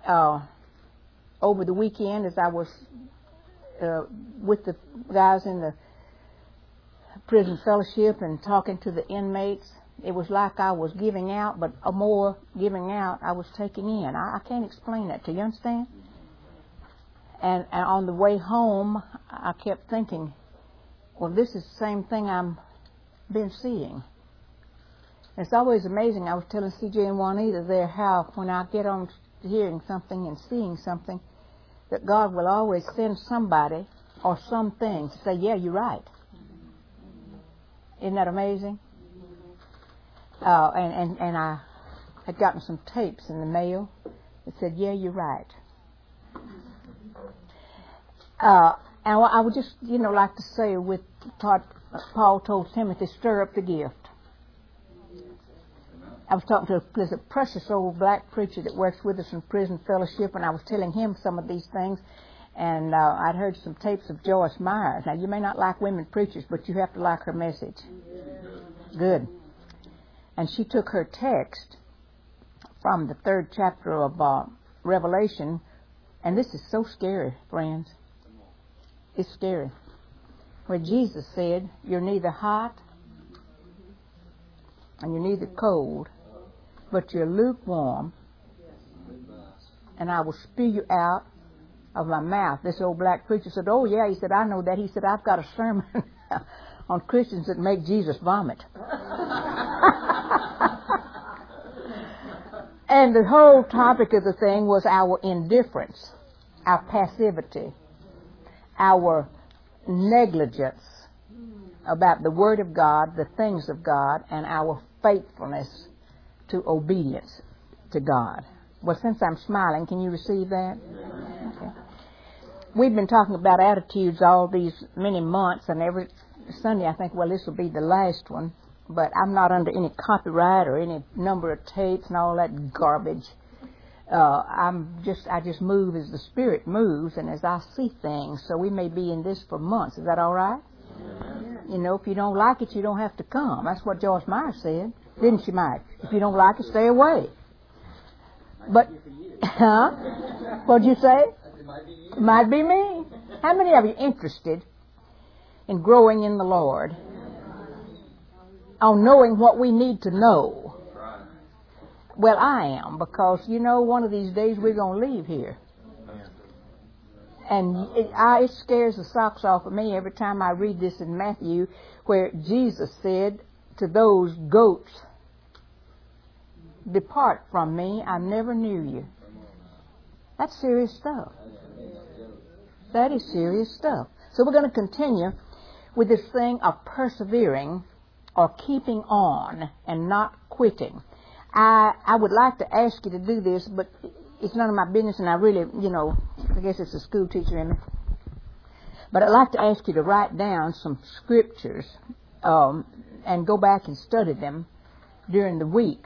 over the weekend as I was with the guys in the prison fellowship and talking to the inmates, it was like I was giving out, but more giving out I was taking in. I can't explain that to you, understand? And on the way home, I kept thinking, well, this is the same thing I've been seeing. It's always amazing. I was telling CJ and Juanita there how when I get on hearing something and seeing something, that God will always send somebody or something to say, yeah, you're right. Isn't that amazing? And I had gotten some tapes in the mail that said, yeah, you're right. And I would just, like to say with Paul told Timothy, stir up the gift. I was talking to there's a precious old black preacher that works with us in prison fellowship, and I was telling him some of these things, and I'd heard some tapes of Joyce Myers. Now, you may not like women preachers, but you have to like her message. Good. And she took her text from the 3rd chapter of Revelation, and this is so scary, friends. It's scary. Where Jesus said, you're neither hot and you're neither cold, but you're lukewarm, and I will spew you out of my mouth. This old black preacher said, oh yeah, he said, I know that. He said, I've got a sermon on Christians that make Jesus vomit. And the whole topic of the thing was our indifference, our passivity, our negligence about the Word of God, the things of God, and our faithfulness to obedience to God. Well, since I'm smiling, can you receive that? Okay. We've been talking about attitudes all these many months, and every Sunday I think, well, this will be the last one, but I'm not under any copyright or any number of tapes and all that garbage. I just move as the Spirit moves and as I see things. So we may be in this for months. Is that all right? Yeah. If you don't like it, you don't have to come. That's what Joyce Meyer said, didn't she, Mike? If you don't like it, stay away. But, what'd you say? It might be me. How many of you interested in growing in the Lord? On knowing what we need to know? Well, I am, because, one of these days we're going to leave here. And it scares the socks off of me every time I read this in Matthew, where Jesus said to those goats, depart from me, I never knew you. That's serious stuff. That is serious stuff. So we're going to continue with this thing of persevering or keeping on and not quitting. I would like to ask you to do this, but it's none of my business, and I really, I guess it's a school teacher in me. But I'd like to ask you to write down some scriptures and go back and study them during the week.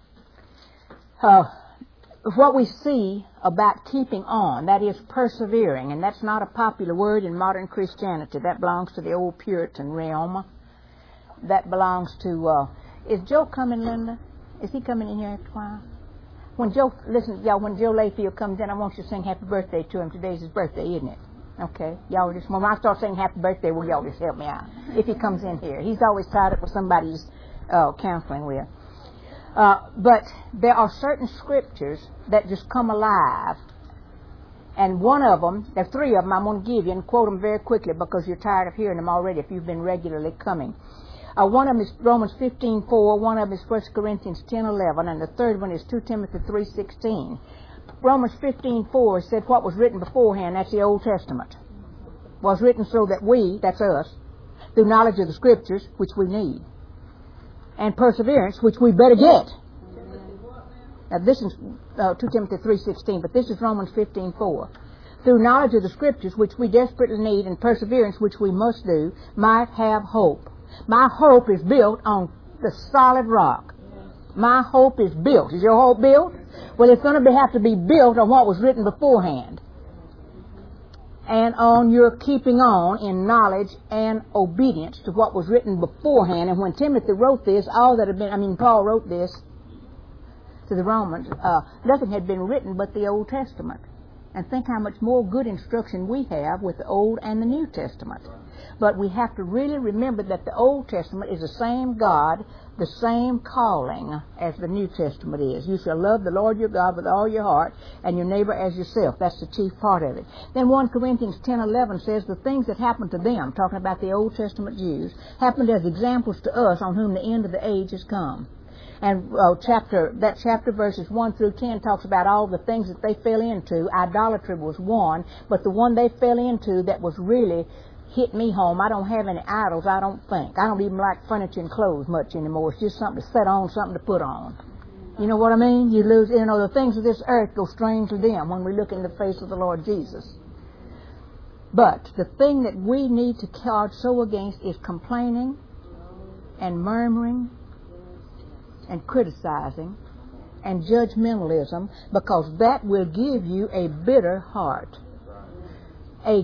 What we see about keeping on, that is persevering, and that's not a popular word in modern Christianity. That belongs to the old Puritan realm. That belongs to... is Joe coming, Linda? Is he coming in here after a while? When Joe Layfield comes in, I want you to sing happy birthday to him. Today's his birthday, isn't it? Okay. Y'all just, when I start singing happy birthday, will y'all just help me out? If he comes in here. He's always tied up with somebody he's counseling with. But there are certain scriptures that just come alive. And one of them, there are 3 of them I'm going to give you and quote them very quickly because you're tired of hearing them already if you've been regularly coming. One of them is Romans 15:4, one of them is 1 Corinthians 10:11, and the third one is 2 Timothy 3:16. Romans 15:4 said what was written beforehand, that's the Old Testament, was written so that we, that's us, through knowledge of the Scriptures, which we need, and perseverance, which we better get. Now this is 2 Timothy 3:16, but this is Romans 15:4. Through knowledge of the Scriptures, which we desperately need, and perseverance, which we must do, might have hope. My hope is built on the solid rock. My hope is built. Is your hope built? Well, it's going to have to be built on what was written beforehand. And on your keeping on in knowledge and obedience to what was written beforehand. And when Timothy wrote this, Paul wrote this, to the Romans, nothing had been written but the Old Testament. And think how much more good instruction we have with the Old and the New Testament. But we have to really remember that the Old Testament is the same God, the same calling as the New Testament is. You shall love the Lord your God with all your heart and your neighbor as yourself. That's the chief part of it. Then 1 Corinthians 10:11 says the things that happened to them, talking about the Old Testament Jews, happened as examples to us on whom the end of the age has come. And that chapter verses 1 through 10 talks about all the things that they fell into. Idolatry was one, but the one they fell into that was really hit me home. I don't have any idols, I don't think. I don't even like furniture and clothes much anymore. It's just something to set on, something to put on. You know what I mean? You lose, the things of this earth go strange to them when we look in the face of the Lord Jesus. But the thing that we need to guard so against is complaining and murmuring and criticizing and judgmentalism, because that will give you a bitter heart. A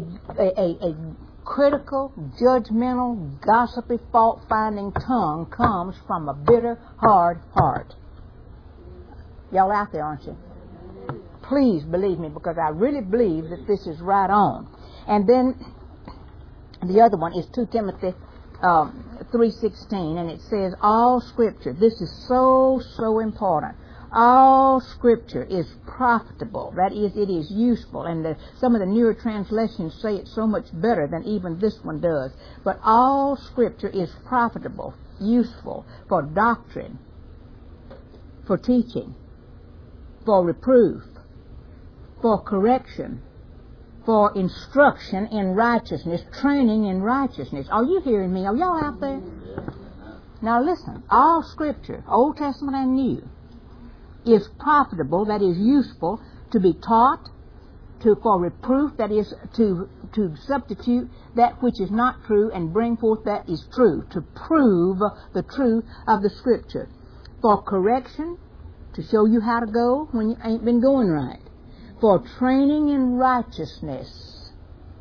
critical, judgmental, gossipy, fault-finding tongue comes from a bitter, hard heart. Y'all out there, aren't you? Please believe me, because I really believe that this is right on. And then the other one is 2 Timothy 3:16, and it says, all Scripture, this is so important. All Scripture is profitable. That is, it is useful. And some of the newer translations say it so much better than even this one does. But all Scripture is profitable, useful for doctrine, for teaching, for reproof, for correction, for instruction in righteousness, training in righteousness. Are you hearing me? Are y'all out there? Now listen, all Scripture, Old Testament and New, is profitable, that is useful, to be taught, for reproof, that is to substitute that which is not true and bring forth that is true, to prove the truth of the Scripture, for correction, to show you how to go when you ain't been going right, for training in righteousness,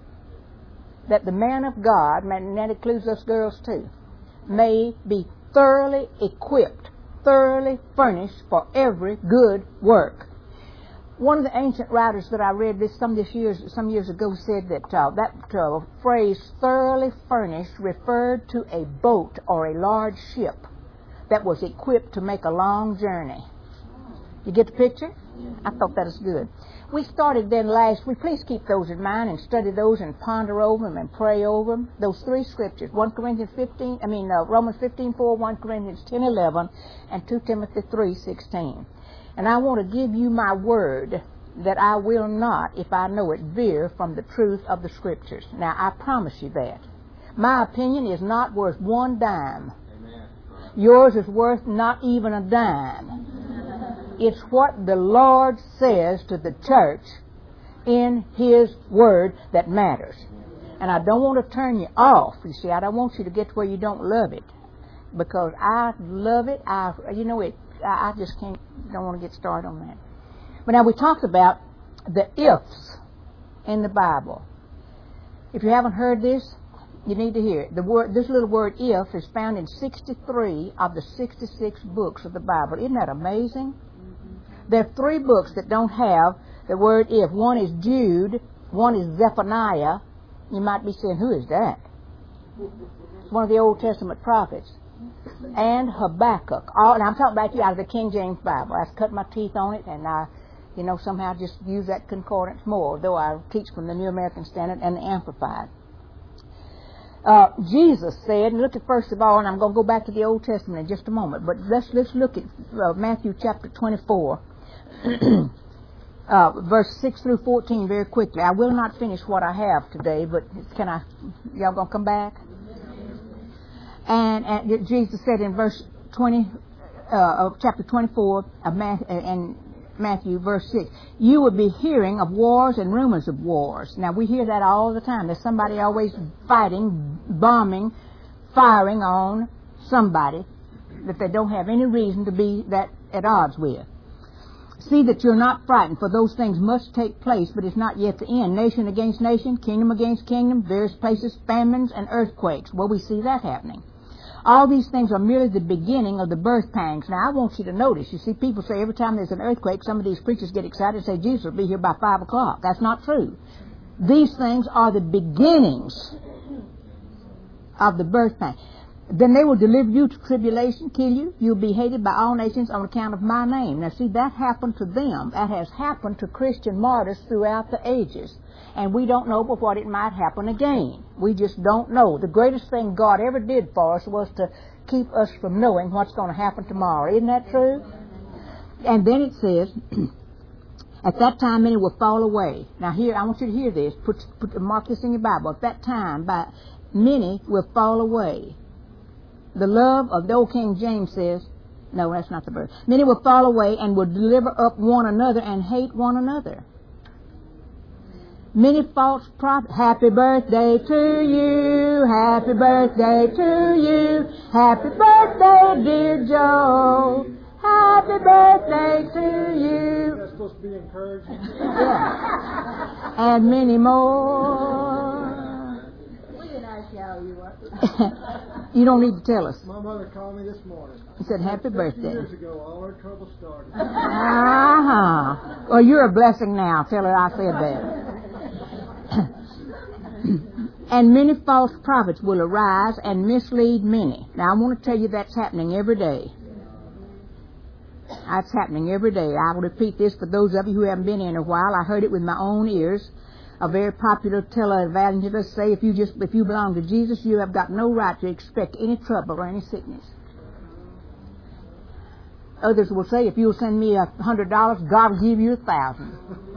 that the man of God, and that includes us girls too, may be thoroughly equipped, thoroughly furnished for every good work. One of the ancient writers that I read some years ago said that phrase "thoroughly furnished" referred to a boat or a large ship that was equipped to make a long journey. You get the picture? I thought that was good. We started then last week. Please keep those in mind and study those and ponder over them and pray over them. Those 3 scriptures, Romans 15:4, 1 Corinthians 10:11, and 2 Timothy 3:16. And I want to give you my word that I will not, if I know it, veer from the truth of the Scriptures. Now, I promise you that. My opinion is not worth one dime. Amen. Yours is worth not even a dime. It's what the Lord says to the church in His Word that matters. And I don't want to turn you off. You see, I don't want you to get to where you don't love it. Because I love it. I just don't want to get started on that. But now we talked about the ifs in the Bible. If you haven't heard this, you need to hear it. This little word if is found in 63 of the 66 books of the Bible. Isn't that amazing? There are 3 books that don't have the word if. One is Jude, one is Zephaniah. You might be saying, who is that? It's one of the Old Testament prophets. And Habakkuk. And I'm talking about you out of the King James Bible. I cut my teeth on it, and I, somehow just use that concordance more, though I teach from the New American Standard and the Amplified. Jesus said, and look at first of all, and I'm going to go back to the Old Testament in just a moment, but let's look at Matthew chapter 24, verse 6 through 14 very quickly. I will not finish what I have today, but y'all going to come back? And Jesus said in verse 20 of chapter 24 of Matthew, verse 6, you will be hearing of wars and rumors of wars. Now, we hear that all the time. There's somebody always fighting, bombing, firing on somebody that they don't have any reason to be that at odds with. See that you're not frightened, for those things must take place, but it's not yet the end. Nation against nation, kingdom against kingdom, various places, famines and earthquakes. Well, we see that happening. All these things are merely the beginning of the birth pangs. Now, I want you to notice, you see, people say every time there's an earthquake, some of these preachers get excited and say, Jesus will be here by 5 o'clock. That's not true. These things are the beginnings of the birth pangs. Then they will deliver you to tribulation, kill you. You'll be hated by all nations on account of my name. Now, see, that happened to them. That has happened to Christian martyrs throughout the ages. And we don't know but what it might happen again. We just don't know. The greatest thing God ever did for us was to keep us from knowing what's going to happen tomorrow. Isn't that true? And then it says, at that time many will fall away. Now here, I want you to hear this. Mark this in your Bible. At that time, many will fall away. The love of the old King James says, no, that's not the verse. Many will fall away and will deliver up one another and hate one another. Many false prophets. Happy birthday to you. Happy birthday to you. Happy birthday, dear Joe. Happy birthday to you. That's supposed to be encouraging. Yeah. And many more. You don't need to tell us. My mother called me this morning. He said, happy birthday. Years ago, all our trouble started. Uh-huh. Well, you're a blessing now. Tell her I said that. And many false prophets will arise and mislead many. Now, I want to tell you that's happening every day. That's happening every day. I will repeat this for those of you who haven't been in a while. I heard it with my own ears. A very popular televangelist say, if you belong to Jesus, you have got no right to expect any trouble or any sickness. Others will say, if you'll send me $100, God will give you 1,000.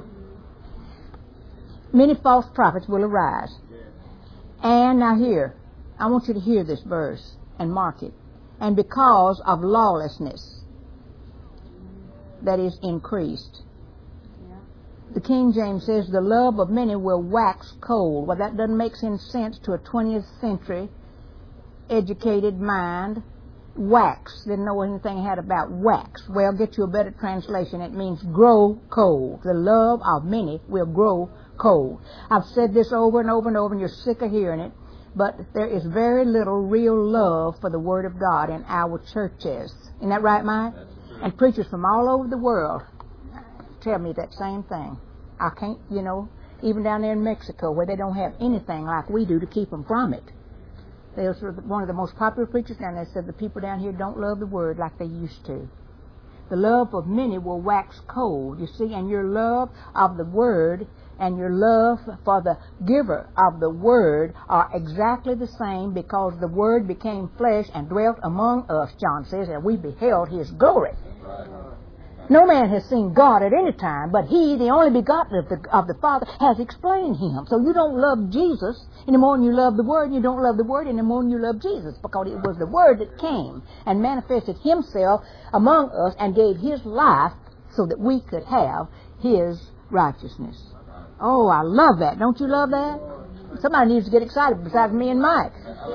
Many false prophets will arise. And now here, I want you to hear this verse and mark it. And because of lawlessness that is increased. The King James says, the love of many will wax cold. Well, that doesn't make any sense to a 20th century educated mind. Wax. Didn't know anything I had about wax. Well, get you a better translation. It means grow cold. The love of many will grow cold. I've said this over and over and over, and you're sick of hearing it, but there is very little real love for the Word of God in our churches. Isn't that right, Mike? And preachers from all over the world tell me that same thing. I can't, even down there in Mexico where they don't have anything like we do to keep them from it. There's one of the most popular preachers down there said the people down here don't love the Word like they used to. The love of many will wax cold, you see, and your love of the Word and your love for the giver of the Word are exactly the same, because the Word became flesh and dwelt among us, John says, and we beheld His glory. No man has seen God at any time, but He, the only begotten of the Father, has explained Him. So you don't love Jesus any more than you love the Word, and you don't love the Word any more than you love Jesus, because it was the Word that came and manifested Himself among us and gave His life so that we could have His righteousness. Oh, I love that. Don't you love that? Somebody needs to get excited besides me and Mike.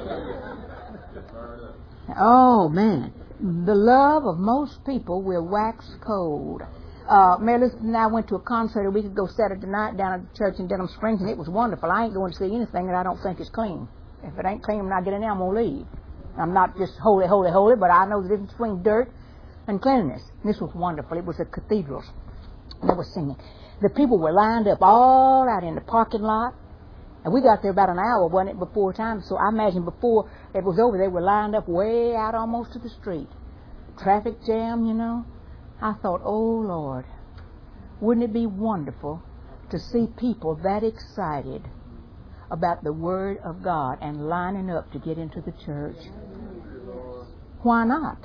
Oh, man. The love of most people will wax cold. Mary Elizabeth and I went to a concert a week ago Saturday night down at the church in Denham Springs, and it was wonderful. I ain't going to see anything that I don't think is clean. If it ain't clean when I get in there, I'm going to leave. I'm not just holy, holy, holy, but I know the difference between dirt and cleanliness. And this was wonderful. It was at cathedrals. And they were singing. The people were lined up all out in the parking lot. And we got there about an hour, wasn't it, before time? So I imagine before it was over, they were lined up way out almost to the street. Traffic jam, I thought, oh, Lord, wouldn't it be wonderful to see people that excited about the Word of God and lining up to get into the church? Why not?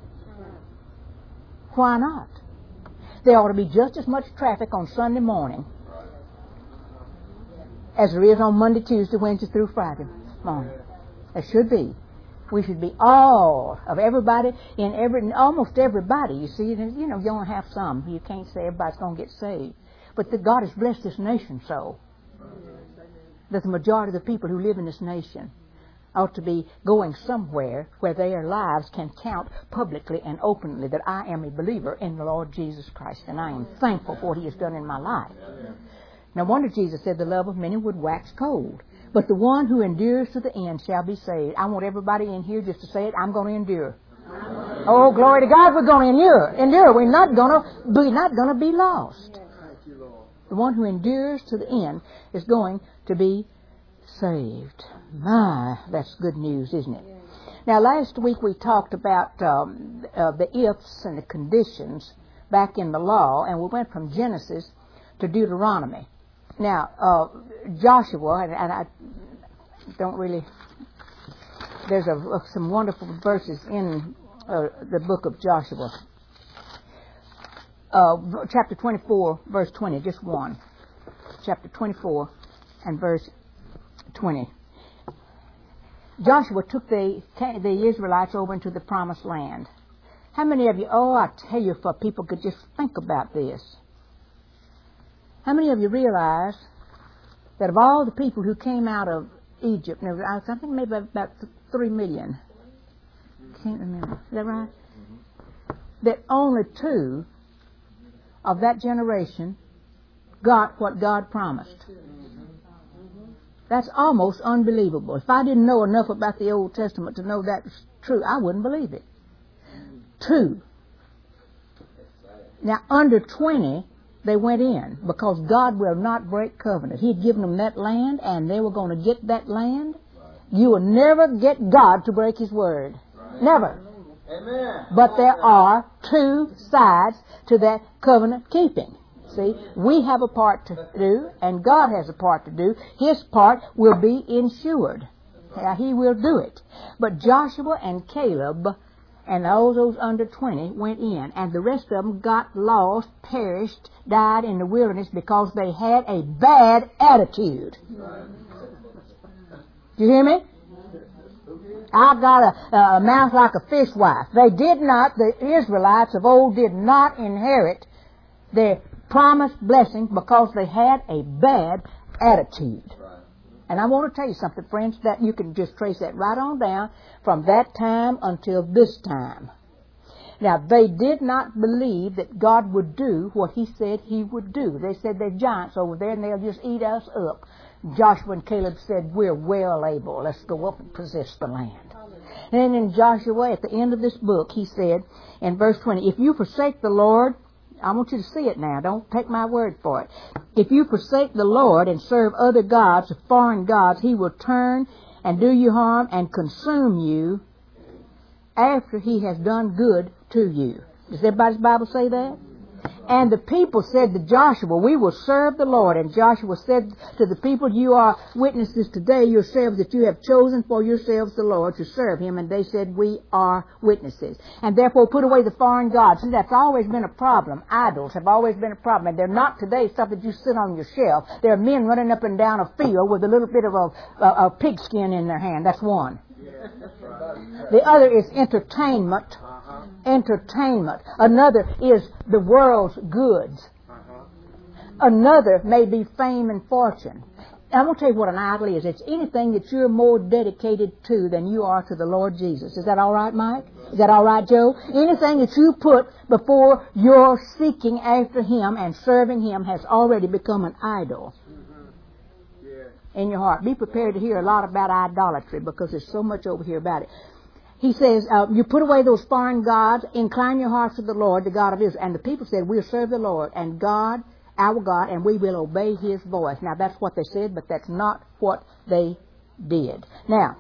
Why not? There ought to be just as much traffic on Sunday morning as there is on Monday, Tuesday, Wednesday through Friday morning. There should be. We should be all of everybody almost everybody. You see, you only have some. You can't say everybody's going to get saved. But God has blessed this nation so that the majority of the people who live in this nation ought to be going somewhere where their lives can count publicly and openly that I am a believer in the Lord Jesus Christ, and I am thankful for what He has done in my life. No wonder Jesus said the love of many would wax cold. But the one who endures to the end shall be saved. I want everybody in here just to say it. I'm going to endure. Oh, glory to God, we're going to endure. Endure. We're not going to be lost. The one who endures to the end is going to be saved. My, that's good news, isn't it? Now, last week we talked about the ifs and the conditions back in the law, and we went from Genesis to Deuteronomy. Now, Joshua, and I don't really, there's some wonderful verses in the book of Joshua. Chapter 24, verse 20, just one. Chapter 24 and verse 20. Joshua took the Israelites over into the promised land. How many of you, I tell you, if people could just think about this. How many of you realize that of all the people who came out of Egypt, and I think maybe about 3 million, can't remember, is that right? That only 2 of that generation got what God promised. That's almost unbelievable. If I didn't know enough about the Old Testament to know that was true, I wouldn't believe it. 2. Now, under 20, they went in because God will not break covenant. He'd given them that land, and they were going to get that land. You will never get God to break His word. Never. Amen. But there are 2 sides to that covenant keeping. See, we have a part to do, and God has a part to do. His part will be ensured. He will do it. But Joshua and Caleb and all those under 20 went in, and the rest of them got lost, perished, died in the wilderness because they had a bad attitude. Do you hear me? I've got a mouth like a fishwife. The Israelites of old did not inherit their promised blessing because they had a bad attitude. And I want to tell you something, friends, that you can just trace that right on down from that time until this time. Now, they did not believe that God would do what He said He would do. They said they're giants over there and they'll just eat us up. Joshua and Caleb said, we're well able. Let's go up and possess the land. And then in Joshua, at the end of this book, he said in verse 20, if you forsake the Lord, I want you to see it now. Don't take my word for it. If you forsake the Lord and serve other gods, foreign gods, He will turn and do you harm and consume you after He has done good to you. Does everybody's Bible say that? And the people said to Joshua, we will serve the Lord. And Joshua said to the people, you are witnesses today yourselves that you have chosen for yourselves the Lord to serve Him. And they said, we are witnesses. And therefore put away the foreign gods. See, that's always been a problem. Idols have always been a problem. And they're not today stuff that you sit on your shelf. There are men running up and down a field with a little bit of a pigskin in their hand. That's one. The other is entertainment. Entertainment. Another is the world's goods. Another may be fame and fortune. And I'm going to tell you what an idol is. It's anything that you're more dedicated to than you are to the Lord Jesus. Is that all right, Mike? Is that all right, Joe? Anything that you put before your seeking after Him and serving Him has already become an idol in your heart. Be prepared to hear a lot about idolatry because there's so much over here about it. He says, you put away those foreign gods, incline your hearts to the Lord, the God of Israel. And the people said, we'll serve the Lord and God, our God, and we will obey His voice. Now, that's what they said, but that's not what they did. Now,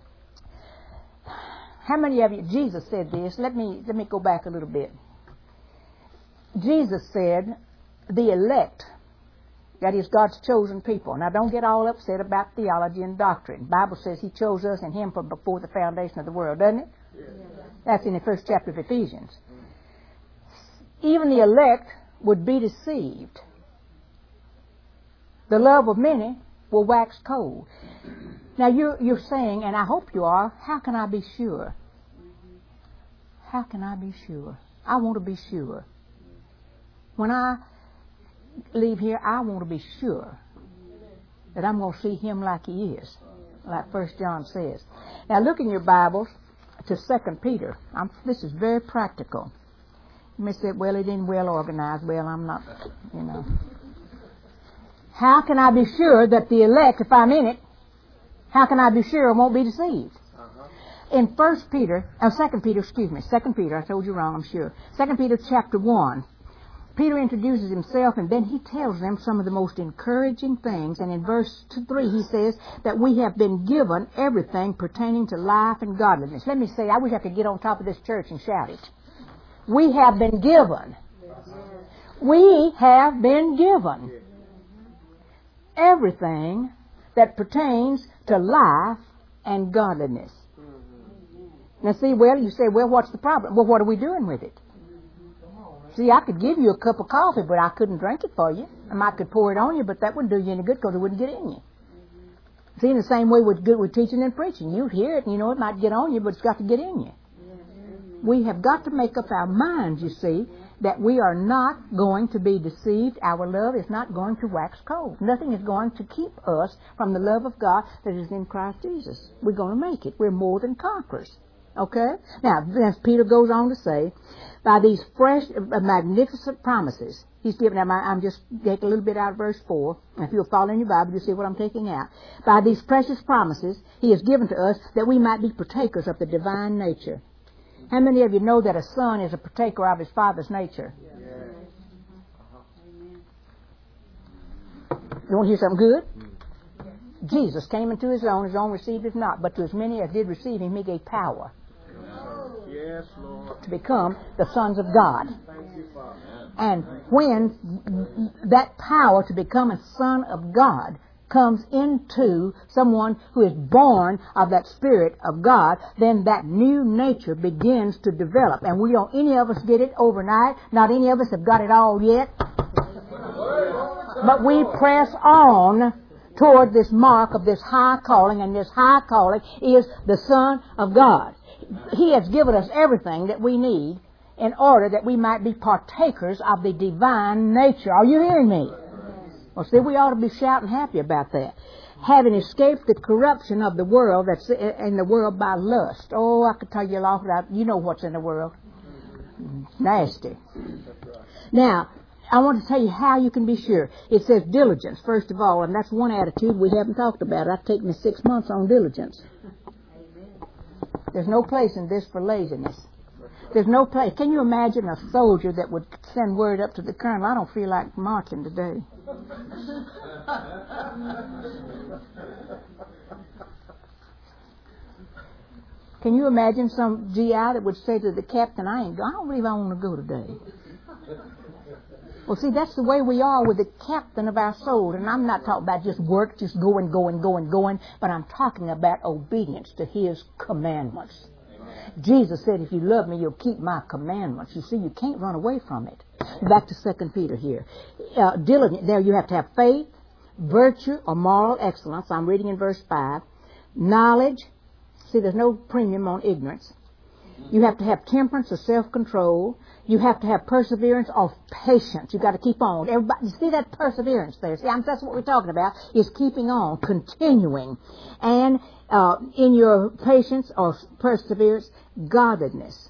how many of you, Jesus said this. Let me go back a little bit. Jesus said, the elect, that is God's chosen people. Now, don't get all upset about theology and doctrine. The Bible says He chose us and Him from before the foundation of the world, doesn't it? Yes. That's in the first chapter of Ephesians. Even the elect would be deceived. The love of many will wax cold. Now, you're saying, and I hope you are, how can I be sure? How can I be sure? I want to be sure. When I leave here, I want to be sure that I'm going to see Him like He is, like 1 John says. Now look in your Bibles to 2 Peter. This is very practical. You may say, well, it isn't well organized. Well, I'm not, How can I be sure that the elect, if I'm in it, How can I be sure I won't be deceived? In 2 Peter, I told you wrong, I'm sure. 2 Peter chapter 1, Peter introduces himself and then he tells them some of the most encouraging things. And in verse 3 he says that we have been given everything pertaining to life and godliness. Let me say, I wish I could get on top of this church and shout it. We have been given. We have been given everything that pertains to life and godliness. Now see, you say, what's the problem? Well, what are we doing with it? See, I could give you a cup of coffee, but I couldn't drink it for you. I could pour it on you, but that wouldn't do you any good because it wouldn't get in you. See, in the same way with teaching and preaching. You hear it and it might get on you, but it's got to get in you. We have got to make up our minds, you see, that we are not going to be deceived. Our love is not going to wax cold. Nothing is going to keep us from the love of God that is in Christ Jesus. We're going to make it. We're more than conquerors. Okay? Now, as Peter goes on to say, by these fresh, magnificent promises, he's given them, I'm just taking a little bit out of verse 4. If you'll follow in your Bible, you'll see what I'm taking out. By these precious promises, he has given to us that we might be partakers of the divine nature. How many of you know that a son is a partaker of his father's nature? You want to hear something good? Jesus came into his own received it not, but to as many as did receive him, he gave power. Yes, Lord. To become the sons of God. Thank you, Father. And when that power to become a son of God comes into someone who is born of that Spirit of God, then that new nature begins to develop. And we don't any of us get it overnight. Not any of us have got it all yet. But we press on toward this mark of this high calling, and this high calling is the Son of God. He has given us everything that we need in order that we might be partakers of the divine nature. Are you hearing me? Well, see, we ought to be shouting happy about that. Having escaped the corruption of the world that's in the world by lust. Oh, I could tell you a lot about, you know what's in the world. Nasty. Now, I want to tell you how you can be sure. It says diligence, first of all, and that's one attitude we haven't talked about. I've taken me 6 months on diligence. There's no place in this for laziness. There's no place. Can you imagine a soldier that would send word up to the colonel, I don't feel like marching today? Can you imagine some GI that would say to the captain, I don't believe I want to go today? Well, see, that's the way we are with the captain of our soul. And I'm not talking about just work, just going, but I'm talking about obedience to His commandments. Jesus said, if you love me, you'll keep my commandments. You see, you can't run away from it. Back to 2 Peter here. Diligent, there you have to have faith, virtue, or moral excellence. I'm reading in verse 5. Knowledge. See, there's no premium on ignorance. You have to have temperance or self-control. You have to have perseverance or patience. You've got to keep on. Everybody, you see that perseverance there? See, that's what we're talking about, is keeping on, continuing. And in your patience or perseverance, godliness.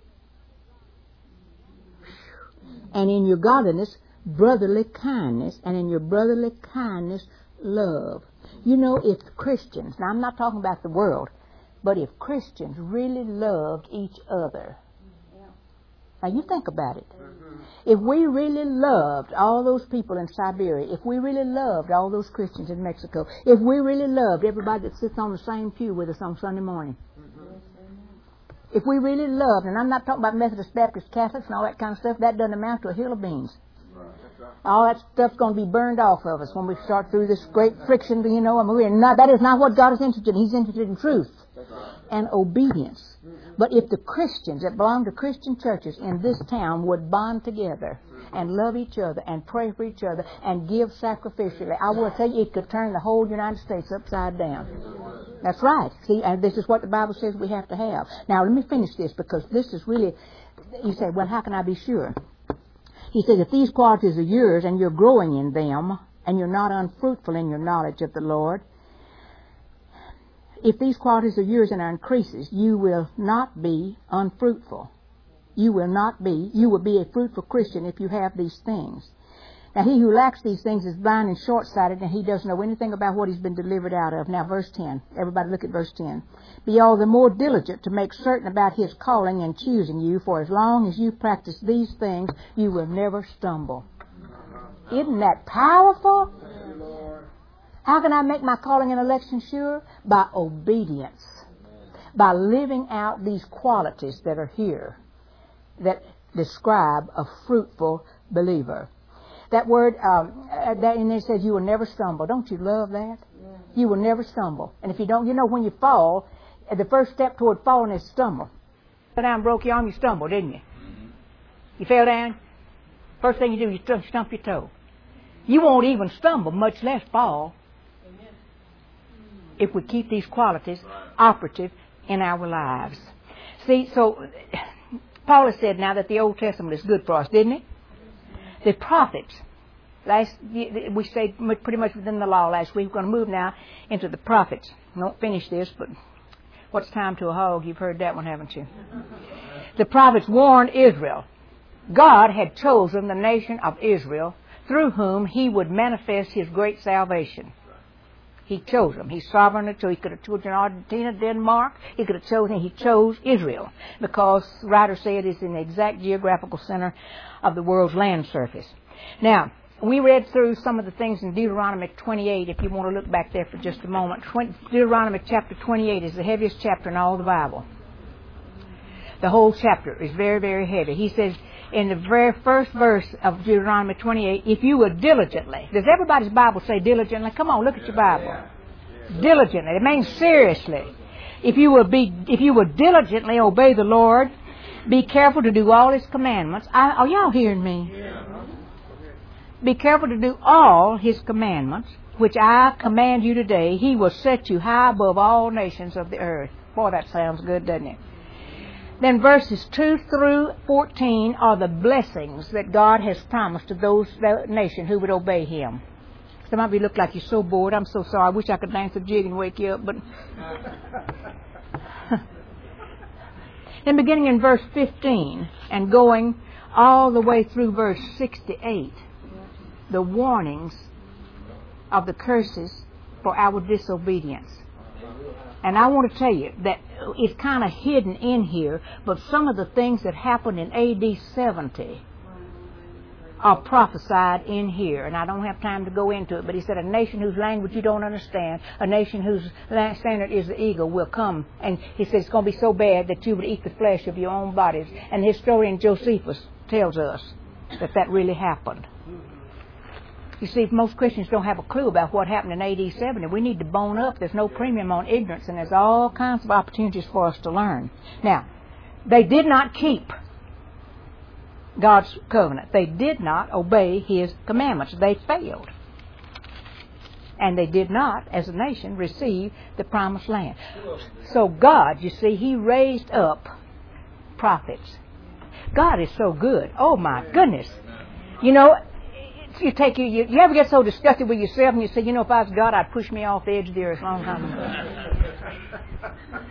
And in your godliness, brotherly kindness. And in your brotherly kindness, love. You know, if Christians, now I'm not talking about the world, but if Christians really loved each other. Now you think about it. If we really loved all those people in Siberia, if we really loved all those Christians in Mexico, if we really loved everybody that sits on the same pew with us on Sunday morning, if we really loved, and I'm not talking about Methodist, Baptist, Catholics and all that kind of stuff, that doesn't amount to a hill of beans. All that stuff's going to be burned off of us when we start through this great friction, you know. That is not what God is interested in. He's interested in truth and obedience. But if the Christians that belong to Christian churches in this town would bond together and love each other and pray for each other and give sacrificially, I will tell you, it could turn the whole United States upside down. That's right. See, and this is what the Bible says we have to have. Now, let me finish this, because this is really, you say, well, how can I be sure? He says, if these qualities are yours and you're growing in them and you're not unfruitful in your knowledge of the Lord, if these qualities are yours and are increases, you will not be unfruitful. You will be a fruitful Christian if you have these things. Now he who lacks these things is blind and short-sighted, and he doesn't know anything about what he's been delivered out of. Now verse 10. Everybody look at verse 10. Be all the more diligent to make certain about his calling and choosing you, for as long as you practice these things, you will never stumble. Isn't that powerful? How can I make my calling and election sure? By obedience. By living out these qualities that are here that describe a fruitful believer. That word, and it says you will never stumble. Don't you love that? Yeah. You will never stumble. And if you don't, you know when you fall, the first step toward falling is stumble. You fell down, broke your arm, you stumbled, didn't you? You fell down, first thing you do, you stump your toe. You won't even stumble, much less fall, if we keep these qualities operative in our lives. See, so Paul has said now that the Old Testament is good for us, didn't it? The prophets, we stayed pretty much within the law last week. We're going to move now into the prophets. I won't finish this, but what's time to a hog? You've heard that one, haven't you? The prophets warned Israel. God had chosen the nation of Israel through whom he would manifest his great salvation. He chose them. He's sovereign, so he could have chosen Argentina, Denmark. He could have chosen, he chose Israel because writers say it is in the exact geographical center of the world's land surface. Now, we read through some of the things in Deuteronomy 28, if you want to look back there for just a moment. Deuteronomy chapter 28 is the heaviest chapter in all the Bible. The whole chapter is very, very heavy. He says in the very first verse of Deuteronomy 28, if you would diligently, does everybody's Bible say diligently? Come on, look at your Bible. Diligently, it means seriously. If you would diligently obey the Lord, be careful to do all his commandments. Are y'all hearing me? Be careful to do all his commandments, which I command you today. He will set you high above all nations of the earth. Boy, that sounds good, doesn't it? Then verses 2 through 14 are the blessings that God has promised to those nation who would obey him. Some of you look like you're so bored. I'm so sorry. I wish I could dance a jig and wake you up, but... Then beginning in verse 15 and going all the way through verse 68, the warnings of the curses for our disobedience. And I want to tell you that it's kind of hidden in here, but some of the things that happened in AD 70 are prophesied in here. And I don't have time to go into it, but he said a nation whose language you don't understand, a nation whose standard is the eagle will come. And he said it's going to be so bad that you would eat the flesh of your own bodies. And the historian Josephus tells us that really happened. You see, most Christians don't have a clue about what happened in AD 70. We need to bone up. There's no premium on ignorance, and there's all kinds of opportunities for us to learn. Now, they did not keep God's covenant. They did not obey his commandments. They failed. And they did not, as a nation, receive the promised land. So God, you see, he raised up prophets. God is so good. Oh, my goodness. You know, you ever get so disgusted with yourself and you say, you know, if I was God, I'd push me off the edge of the earth a long time ago.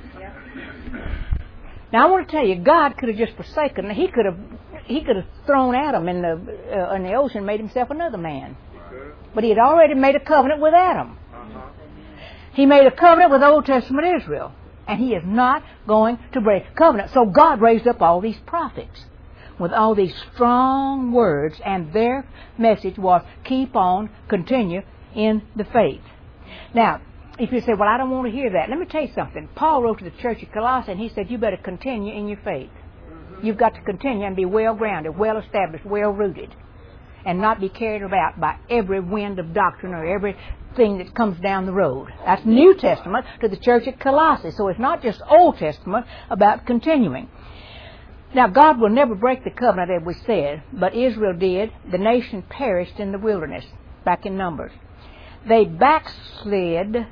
Now I want to tell you, God could have just forsaken. He could have thrown Adam in the ocean and made himself another man. But he had already made a covenant with Adam. He made a covenant with Old Testament Israel. And he is not going to break the covenant. So God raised up all these prophets with all these strong words, and their message was keep on, continue in the faith. Now, if you say, well, I don't want to hear that, let me tell you something. Paul wrote to the church at Colossae, and he said, you better continue in your faith. You've got to continue and be well-grounded, well-established, well-rooted, and not be carried about by every wind of doctrine or everything that comes down the road. That's New Testament to the church at Colossae, so it's not just Old Testament about continuing. Now, God will never break the covenant, as we said, but Israel did. The nation perished in the wilderness, back in Numbers. They backslid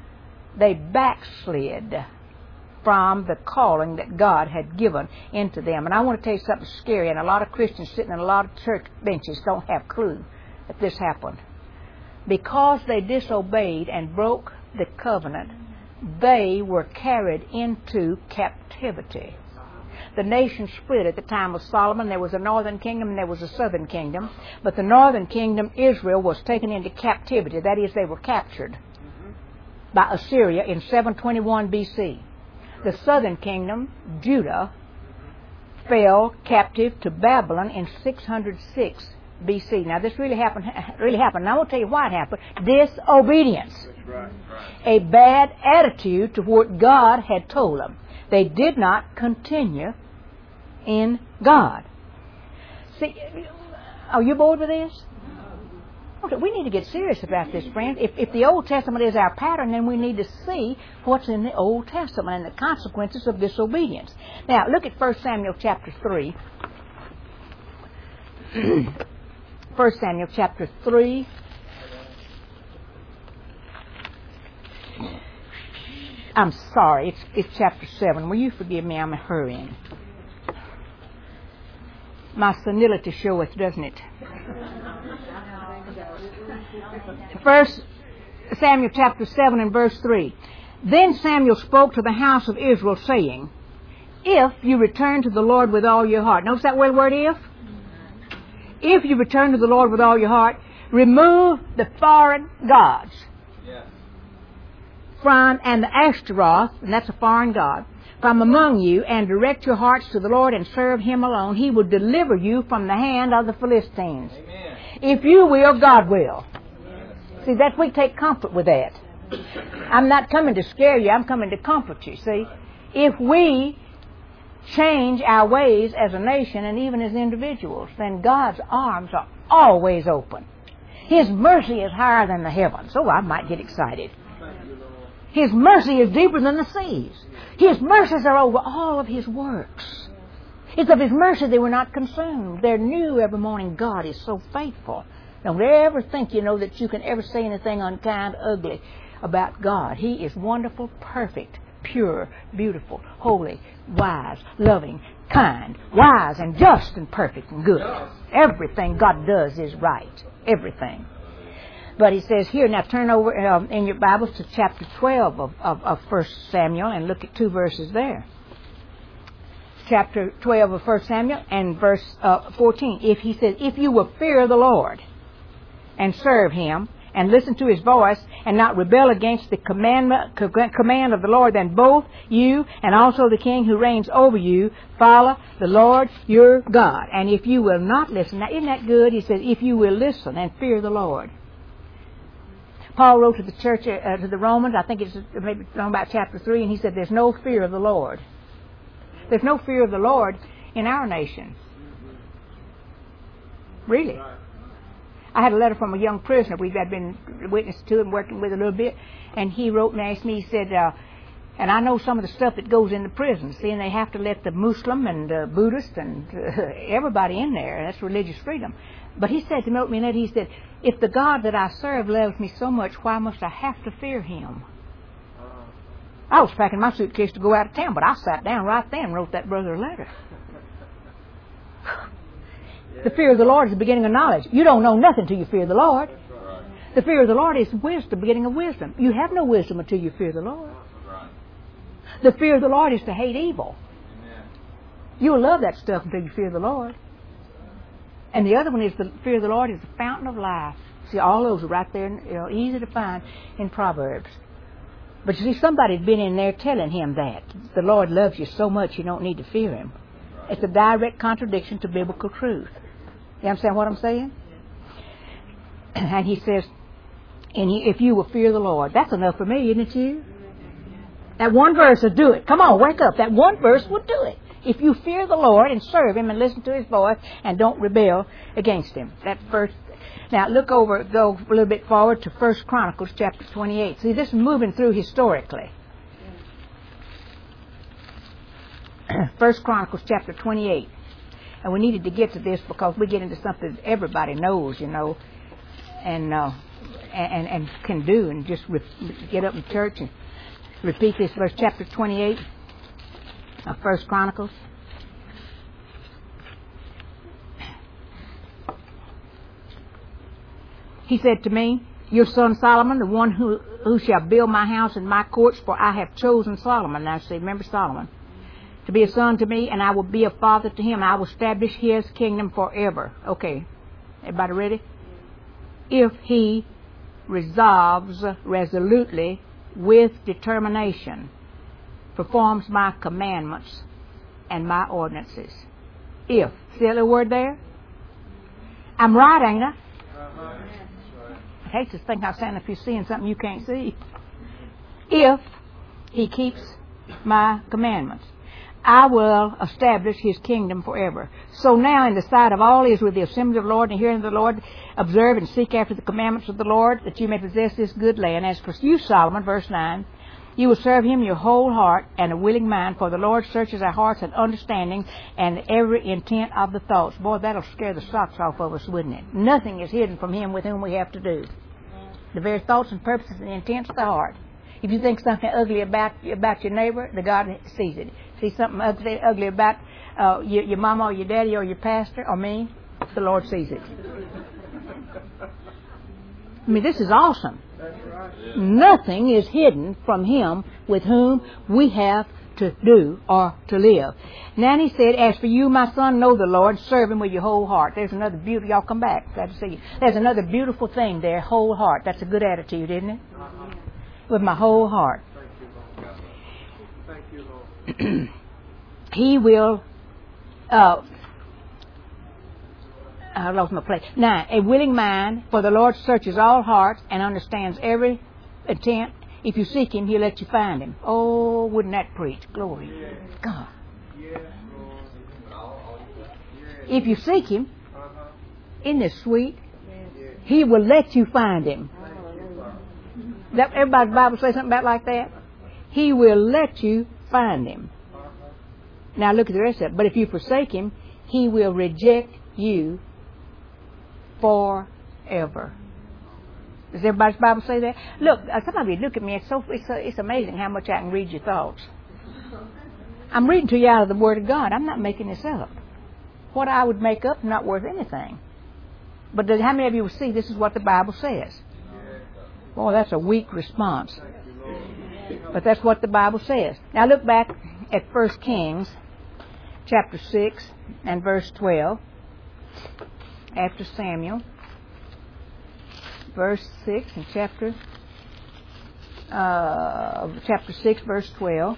from the calling that God had given into them. And I want to tell you something scary, and a lot of Christians sitting in a lot of church benches don't have a clue that this happened. Because they disobeyed and broke the covenant, they were carried into captivity. the nation split at the time of Solomon. There was a northern kingdom and there was a southern kingdom. But the northern kingdom, Israel, was taken into captivity. That is, they were captured by Assyria in 721 BC. The southern kingdom, Judah, fell captive to Babylon in 606 BC. Now, this really happened. And I will tell you why it happened. Disobedience. A bad attitude to what God had told them. They did not continue in God. See, are you bored with this? Okay, we need to get serious about this, friends. If the Old Testament is our pattern, then we need to see what's in the Old Testament and the consequences of disobedience. Now, look at 1 Samuel chapter 3. 1 Samuel chapter 3. I'm sorry, it's chapter 7. Will you forgive me? I'm hurrying. My senility showeth, doesn't it? 1 Samuel chapter 7 and verse 3. Then Samuel spoke to the house of Israel, saying, if you return to the Lord with all your heart. Notice that word if? If you return to the Lord with all your heart, remove the foreign gods. Yes. And the Ashtaroth, and that's a foreign god, from among you, and direct your hearts to the Lord and serve Him alone. He will deliver you from the hand of the Philistines. Amen. If you will, God will. See, that's we take comfort with that. I'm not coming to scare you. I'm coming to comfort you. See, if we change our ways as a nation and even as individuals, then God's arms are always open. His mercy is higher than the heavens. Oh, I might get excited. His mercy is deeper than the seas. His mercies are over all of His works. It's of His mercy they were not consumed. They're new every morning. God is so faithful. Don't ever think, that you can ever say anything unkind, ugly about God. He is wonderful, perfect, pure, beautiful, holy, wise, loving, kind, wise and just and perfect and good. Everything God does is right. Everything. But He says here, now turn over in your Bibles to chapter 12 of 1 Samuel and look at 2 verses there. Chapter 12 of 1 Samuel and verse 14. He says, if you will fear the Lord and serve Him and listen to His voice and not rebel against the command of the Lord, then both you and also the king who reigns over you follow the Lord your God. And if you will not listen, now isn't that good? He says, if you will listen and fear the Lord. Paul wrote to the church, to the Romans, I think it's maybe about chapter 3, and he said there's no fear of the Lord. There's no fear of the Lord in our nation. Really. I had a letter from a young prisoner we've been witness to and working with a little bit, and he wrote and asked me, he said, and I know some of the stuff that goes in the prison, see, and they have to let the Muslim and Buddhist and everybody in there. That's religious freedom. But he said to me, he said, if the God that I serve loves me so much, why must I have to fear Him? I was packing my suitcase to go out of town, but I sat down right then and wrote that brother a letter. The fear of the Lord is the beginning of knowledge. You don't know nothing until you fear the Lord. The fear of the Lord is wisdom, the beginning of wisdom. You have no wisdom until you fear the Lord. The fear of the Lord is to hate evil. You'll love that stuff until you fear the Lord. And the other one is the fear of the Lord is the fountain of life. See, all those are right there, easy to find in Proverbs. But you see, somebody's been in there telling him that. The Lord loves you so much you don't need to fear Him. It's a direct contradiction to biblical truth. You understand what I'm saying? And he says, if you will fear the Lord. That's enough for me, isn't it you? That one verse will do it. Come on, wake up. That one verse will do it. If you fear the Lord and serve Him and listen to His voice and don't rebel against Him. That first. Now go a little bit forward to 1 Chronicles chapter 28. See, this is moving through historically. 1 Chronicles chapter 28. And we needed to get to this because we get into something that everybody knows, and can do, and just get up in church and repeat this verse, chapter 28 of 1 Chronicles. He said to me, your son Solomon, the one who shall build my house and my courts, for I have chosen Solomon. Now see, remember Solomon. to be a son to me, and I will be a father to him. I will establish his kingdom forever. Okay, everybody ready? If he resolves resolutely with determination, performs my commandments and my ordinances. If. See that little word there? I'm right, ain't I? I hate to think how sound if you're seeing something you can't see. If he keeps my commandments, I will establish his kingdom forever. So now in the sight of all Israel, the assembly of the Lord and the hearing of the Lord, observe and seek after the commandments of the Lord, that you may possess this good land. As for you, Solomon, verse 9, you will serve him your whole heart and a willing mind, for the Lord searches our hearts and understanding and every intent of the thoughts. Boy, that'll scare the socks off of us, wouldn't it? Nothing is hidden from him with whom we have to do. The very thoughts and purposes and intents of the heart. If you think something ugly about your neighbor, the God sees it. See something ugly about your mama or your daddy or your pastor or me, the Lord sees it. I mean, this is awesome. That's right. Nothing is hidden from him with whom we have to do or to live. Now he said, as for you, my son, know the Lord, serve him with your whole heart. There's another beautiful, y'all come back, glad to see you. There's another beautiful thing there, whole heart. That's a good attitude, isn't it? With my whole heart. Thank you, Lord. He will, I lost my place. 9, a willing mind, for the Lord searches all hearts and understands every intent. If you seek him, he'll let you find him. Oh, wouldn't that preach? Glory. Yes. God. Yes, Lord. If you seek him, isn't this sweet? Yes. He will let you find him. Thank you, Father. That, everybody's Bible say something about like that? He will let you find him. Now look at the rest of it. But if you forsake him, he will reject you forever. Does everybody's Bible say that? Look, some of you look at me. It's amazing how much I can read your thoughts. I'm reading to you out of the Word of God. I'm not making this up. What I would make up is not worth anything. But how many of you will see this is what the Bible says? Boy, that's a weak response. But that's what the Bible says. Now look back at 1 Kings chapter 6 and verse 12. After Samuel. Verse 6 in chapter 6, verse 12.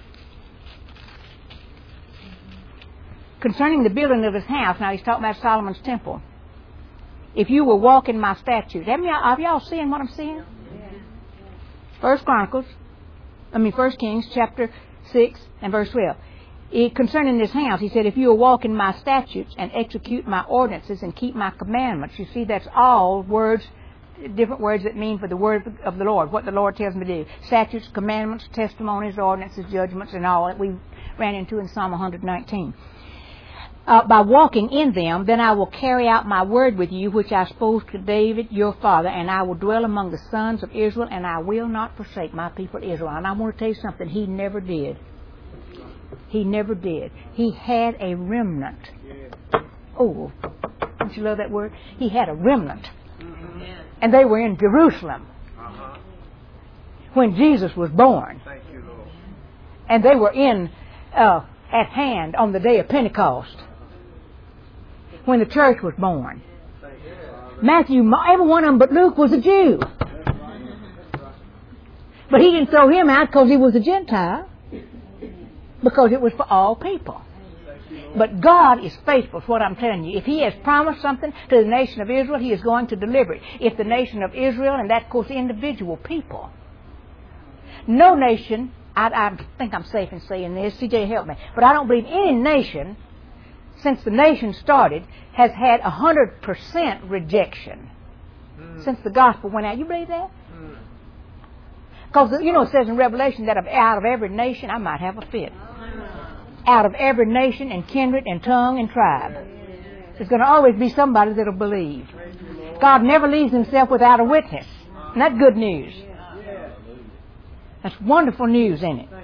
Concerning the building of his house, now he's talking about Solomon's temple. If you will walk in my statutes. Have y'all seen what I'm seeing? First Kings chapter 6 and verse 12. Concerning this house, he said, if you will walk in my statutes and execute my ordinances and keep my commandments. You see, that's all words, different words that mean for the word of the Lord, what the Lord tells me to do. Statutes, commandments, testimonies, ordinances, judgments, and all that we ran into in Psalm 119. By walking in them, then I will carry out my word with you, which I spoke to David, your father, and I will dwell among the sons of Israel, and I will not forsake my people Israel. And I want to tell you something, he never did. He never did. He had a remnant. Oh, don't you love that word? He had a remnant. And they were in Jerusalem when Jesus was born. Thank you, Lord. And they were at hand on the day of Pentecost when the church was born. Matthew, every one of them but Luke was a Jew. But he didn't throw him out because he was a Gentile. Because it was for all people. But God is faithful, is what I'm telling you. If he has promised something to the nation of Israel, he is going to deliver it. If the nation of Israel, and that, of course, individual people. No nation, I think I'm safe in saying this, CJ help me, but I don't believe any nation, since the nation started, has had 100% rejection since the gospel went out. You believe that? Because, it says in Revelation that out of every nation, I might have a fit. Out of every nation and kindred and tongue and tribe. There's going to always be somebody that will believe. God never leaves himself without a witness. And that's good news. That's wonderful news, isn't it?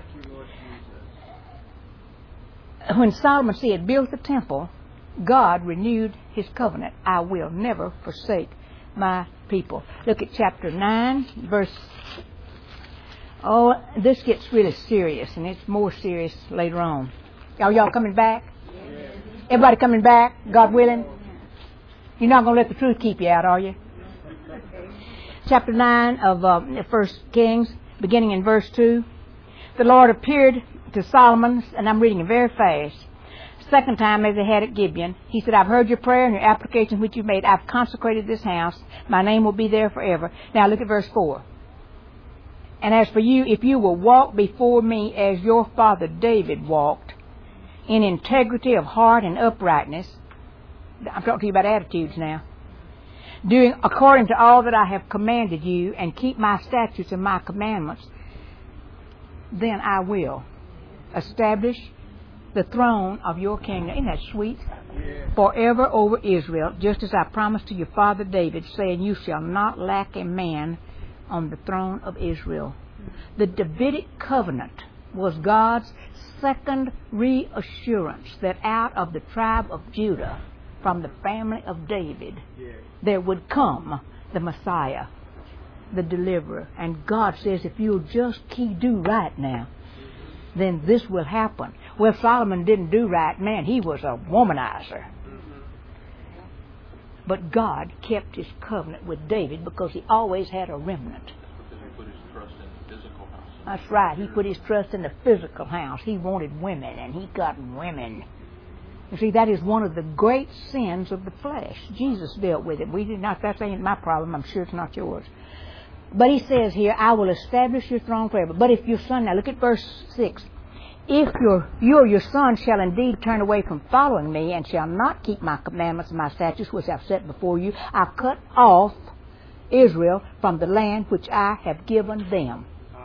When Solomon had built the temple, God renewed his covenant. I will never forsake my people. Look at chapter 9, verse... Oh, this gets really serious, and it's more serious later on. Are y'all coming back? Everybody coming back, God willing? You're not going to let the truth keep you out, are you? Chapter 9 of 1 Kings, beginning in verse 2. The Lord appeared to Solomon, and I'm reading it very fast. Second time as they had at Gibeon, he said, I've heard your prayer and your application which you made. I've consecrated this house. My name will be there forever. Now look at verse 4. And as for you, if you will walk before me as your father David walked, in integrity of heart and uprightness, I'm talking to you about attitudes now, doing according to all that I have commanded you, and keep my statutes and my commandments, then I will establish the throne of your kingdom. Isn't that sweet? Forever over Israel, just as I promised to your father David, saying, you shall not lack a man on the throne of Israel. The Davidic covenant was God's second reassurance that out of the tribe of Judah, from the family of David, there would come the Messiah, the deliverer. And God says, if you'll just do right now, then this will happen. Well, Solomon didn't do right, man. He was a womanizer. But God kept his covenant with David because he always had a remnant. Because he put his trust in the physical house. That's right. He put his trust in the physical house. He wanted women, and he got women. You see, that is one of the great sins of the flesh. Jesus dealt with it. We did not. That ain't my problem. I'm sure it's not yours. But he says here, I will establish your throne forever. But if your son, now look at verse 6. If you or your son shall indeed turn away from following me, and shall not keep my commandments and my statutes which I've set before you, I'll cut off Israel from the land which I have given them.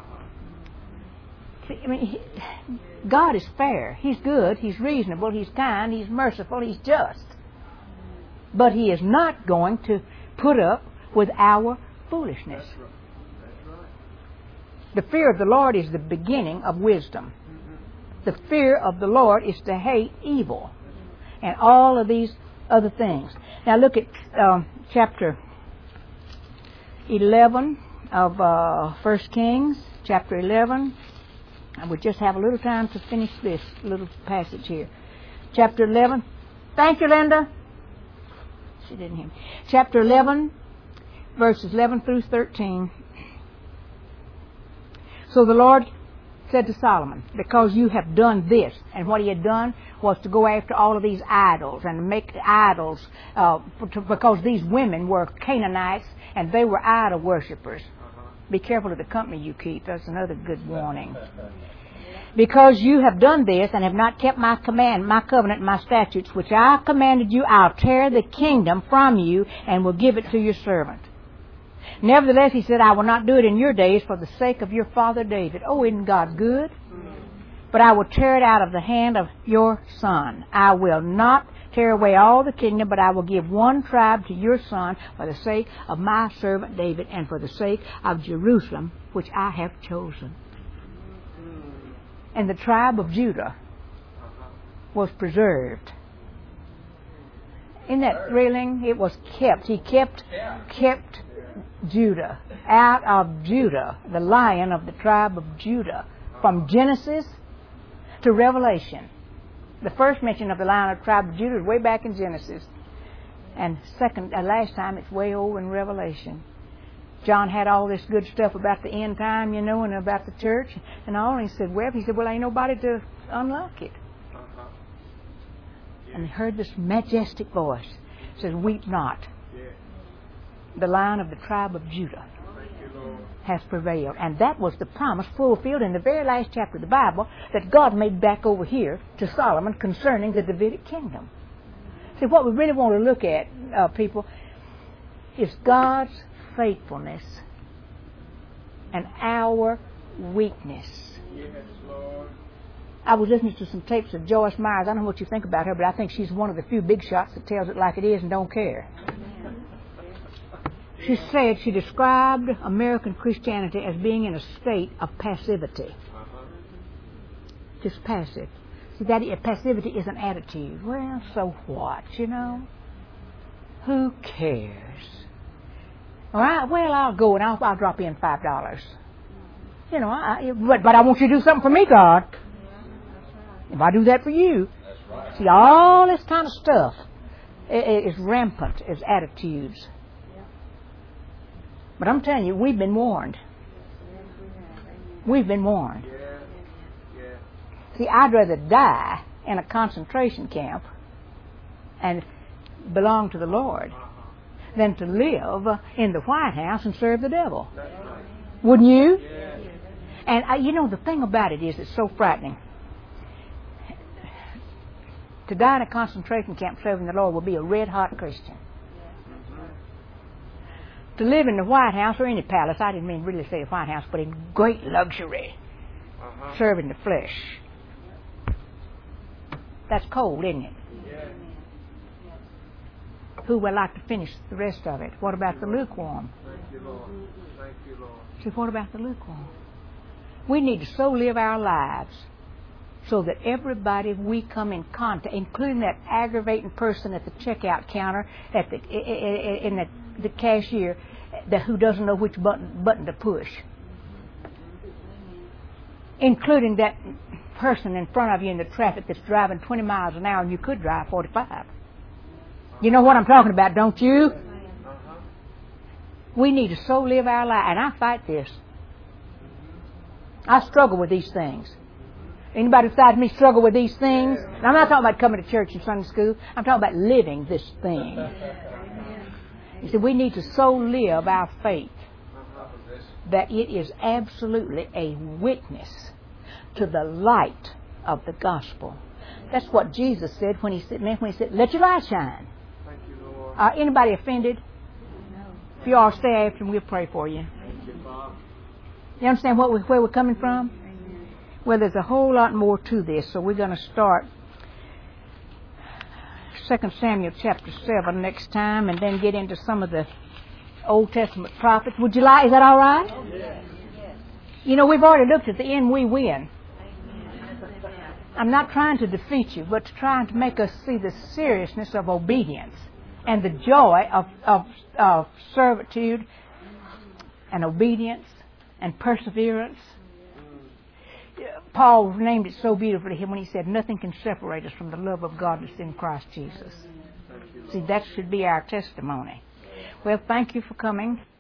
See, I mean, God is fair. He's good. He's reasonable. He's kind. He's merciful. He's just. But He is not going to put up with our foolishness. The fear of the Lord is the beginning of wisdom. The fear of the Lord is to hate evil and all of these other things. Now look at chapter 11 of 1 Kings, chapter 11. I would just have a little time to finish this little passage here. Chapter 11. Thank you, Linda. She didn't hear me. Chapter 11, verses 11 through 13. So the Lord said to Solomon, because you have done this, and what he had done was to go after all of these idols and make idols, because these women were Canaanites and they were idol worshippers. Be careful of the company you keep. That's another good warning. Because you have done this and have not kept my command, my covenant, my statutes, which I commanded you, I'll tear the kingdom from you and will give it to your servant. Nevertheless, he said, I will not do it in your days for the sake of your father David. Oh, isn't God good? But I will tear it out of the hand of your son. I will not tear away all the kingdom, but I will give one tribe to your son for the sake of my servant David and for the sake of Jerusalem, which I have chosen. And the tribe of Judah was preserved. Isn't that thrilling? It was kept. He kept Judah. Out of Judah, the lion of the tribe of Judah. From Genesis to Revelation. The first mention of the lion of the tribe of Judah is way back in Genesis. And last time it's way over in Revelation. John had all this good stuff about the end time, and about the church and all. And he said, well, ain't nobody to unlock it. And he heard this majestic voice. It says, weep not. The lion of the tribe of Judah has prevailed. And that was the promise fulfilled in the very last chapter of the Bible that God made back over here to Solomon concerning the Davidic kingdom. See, what we really want to look at, people, is God's faithfulness and our weakness. Yes, Lord. I was listening to some tapes of Joyce Myers. I don't know what you think about her, but I think she's one of the few big shots that tells it like it is and don't care. She said she described American Christianity as being in a state of passivity. Just passive. See, passivity is an attitude. Well, so what, Who cares? All right, well, I'll go and I'll drop in $5. But I want you to do something for me, God. If I do that for you, see, all this kind of stuff is rampant as attitudes. But I'm telling you, we've been warned. We've been warned. See, I'd rather die in a concentration camp and belong to the Lord than to live in the White House and serve the devil. Wouldn't you? And you know, the thing about it is, it's so frightening. To die in a concentration camp serving the Lord will be a red-hot Christian. To live in the White House or any palace, I didn't mean really say the White House, but in great luxury, serving the flesh. That's cold, isn't it? Who would like to finish the rest of it? What about the lukewarm? Thank you, Lord. Thank you, Lord. See, what about the lukewarm? We need to so live our lives so that everybody we come in contact, including that aggravating person at the checkout counter, at the cashier, who doesn't know which button to push, including that person in front of you in the traffic that's driving 20 miles an hour and you could drive 45. You know what I'm talking about, don't you? We need to so live our life, and I fight this. I struggle with these things. Anybody besides me struggle with these things? And I'm not talking about coming to church and Sunday school. I'm talking about living this thing. You see, we need to so live our faith that it is absolutely a witness to the light of the gospel. That's what Jesus said when he said, "Let your light shine." Thank you, Lord. Anybody offended? If you all stay after, we'll pray for you. Thank you, Bob. You understand where we're coming from? Well, there's a whole lot more to this, so we're going to start 2 Samuel chapter 7 next time, and then get into some of the Old Testament prophets. Would you like? Is that all right? Yes. You know, we've already looked at the end we win. I'm not trying to defeat you, but trying to make us see the seriousness of obedience and the joy of servitude and obedience and perseverance. Paul named it so beautifully when he said, "Nothing can separate us from the love of God that's in Christ Jesus." See, that should be our testimony. Well, thank you for coming.